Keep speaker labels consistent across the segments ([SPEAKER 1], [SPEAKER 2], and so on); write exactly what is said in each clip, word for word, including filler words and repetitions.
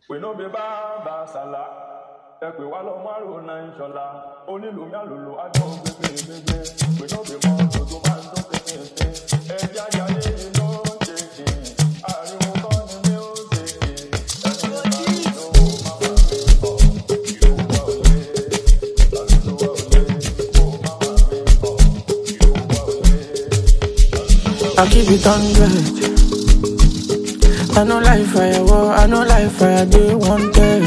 [SPEAKER 1] We no be baba sala. Ẹ pè wá lọ́mọ àrònà ìṣọ̀lá. Onílùmí àlùlù àjọ gbégbégbé. We no be mọ́tò tó máa ń dún pépépé. Ẹja ayáyé ni ló ń ṣe kì. Ariwo kọ́ ni mi ò ṣe kì. Ẹni bá mi lówó máma mi kọ̀. Ìlú wa ò lé. Àlùjọ wa ò lé. Kó máma mi kọ̀. Ìlú wa ò lé.
[SPEAKER 2] I keep it one hundred. I know life fire, war, I know life fire, they wanted.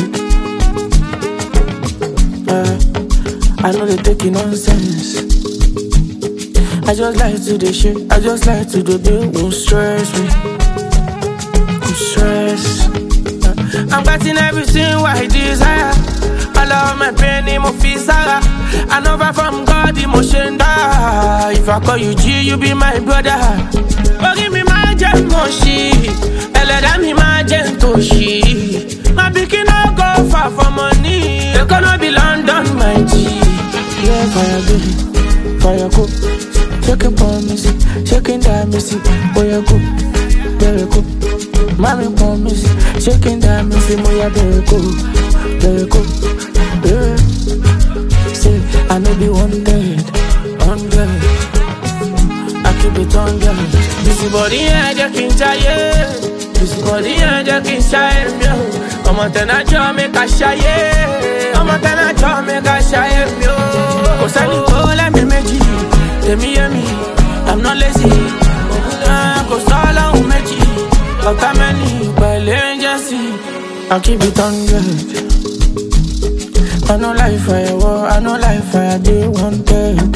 [SPEAKER 2] Yeah. I know they taking nonsense. I just like to do shit, I just like to do they won't stress me. Won't stress. Yeah. I'm getting everything what I desire. All of my pain, emotion, Sarah. I know right from God, emotion die. If I call you G, you be my brother. Oh, give me my gem, moshi. Let me imagine to she. My bikini no go far for money. You gonna be London, my G. Yeah, fire baby, fire cook. Shaking for me, see, shaking that me see. Boy, go, very cool. Mommy for me, see, shaking that me see. Boy, very cool, very cool. Yeah, say I know be one dead, one dead. I keep it on dead. This body, I just can't tell. This body ain't just inside me. I'm a tenor, I make a shy. I'm a tenor, I make a shy. Cause I need to let me make it. Tell me, hear me, I'm not lazy. Cause all I want make it. But I'm any by agency. I keep it one hundred. I know life fire, war, I know life fire, they wanted.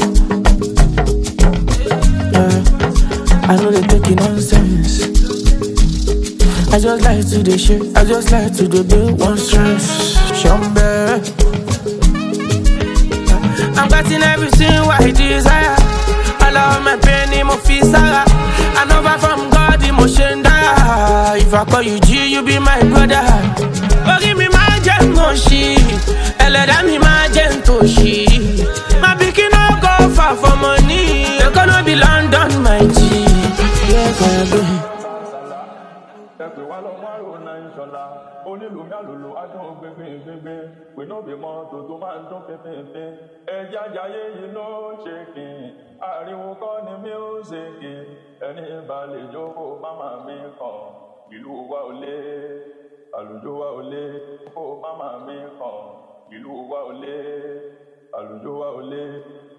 [SPEAKER 2] Yeah. I know they taking nonsense. I just like to do shit, I just like to do the one stress. Shumbe. I'm getting everything what I desire. All of my pain, emotion, Sarah. I know right from God, emotion die. If I call you G, you be my brother. Oh, give me my gem, moshi. Let me imagine to she. My bikini no go far for money. You gonna be London, my G. Yeah, fire baby.
[SPEAKER 1] Onílùmí àlùlù àjọ gbégbégbé. We no be mọ́tò tó máa ń dún pépépé. Ẹja ayáyé yìí ló ń ṣe kì. Ariwo kọ́ ni mi ò ṣe kì. Ẹni bá lè jókòó máma mi kàn. Ìlú wa ò lé. Àlùjọ wa ò lé. Kó máma mi kàn. Ìlú wa ò lé. Àlùjọ wa ò lé.